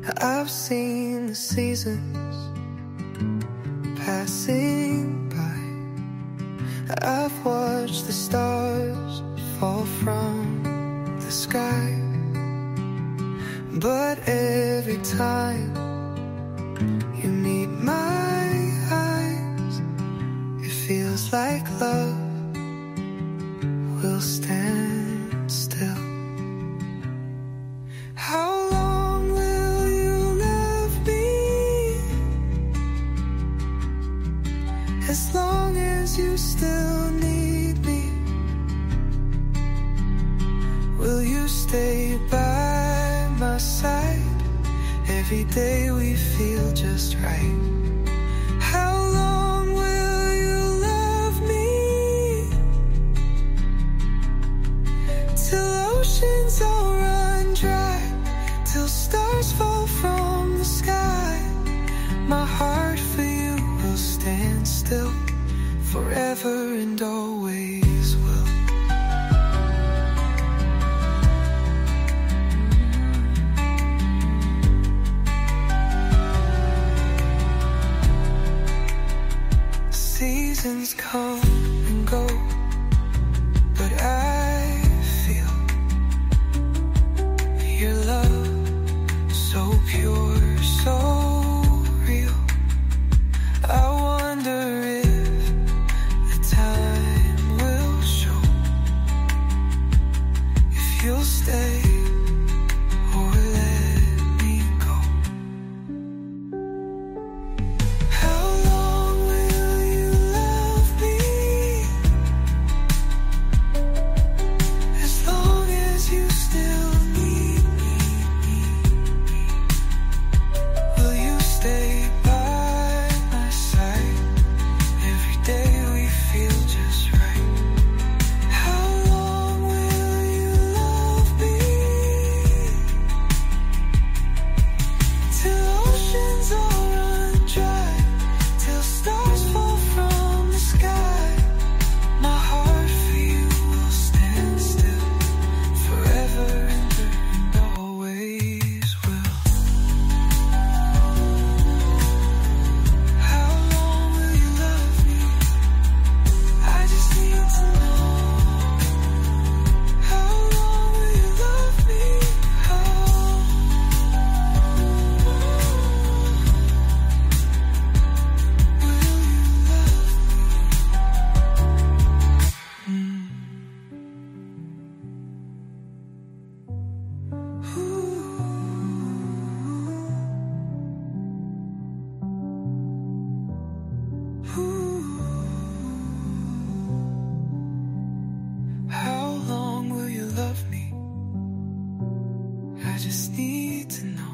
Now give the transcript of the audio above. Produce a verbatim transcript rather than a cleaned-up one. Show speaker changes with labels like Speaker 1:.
Speaker 1: I've seen the seasons passing by. I've watched the stars fall from the sky. But every time you meet my eyes, it feels like love will stand still. How long will you love me? As long as you still need me. Will you stay by my side every day we feel just right? How long will you love me? Till oceans all run dry, till stars fall from the sky. My heart for you will stand still, forever and always will. Seasons come and go, but I feel your love so pure, so real. I wonder if the time will show if you'll stay or let me go. How long will you love me? As long as you still need me. Will you stay by my side every day we feel just right? How long will you love me? Till oceans all run dry, till stars fall from the sky. My heart for you will stand still, forever and always will. How long will you love me? I just need to know. How long will you love me? How will you love me? Mm. Ooh. Ooh. How long will you love me? I just need to know.